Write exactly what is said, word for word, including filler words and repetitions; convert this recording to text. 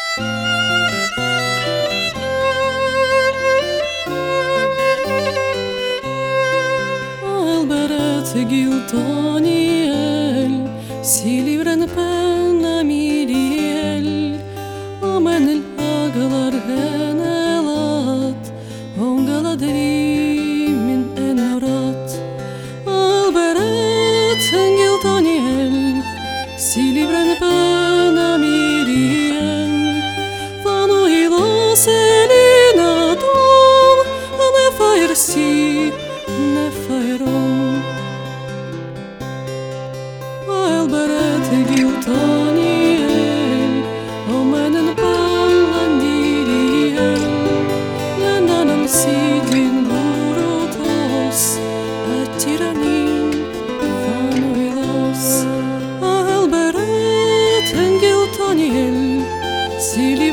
Giltoniel, si libran penna miriel, amen el aglar henelat, ongaladrimin enorat. Alberet Giltoniel, si libran penna miriel, vano ilo selina dom, ne fair si, ne fairon. Alberet Giltoniel, omenen pallandiriel, lennanan sidin burutos, attiranin vanuilos. Alberet Giltoniel, si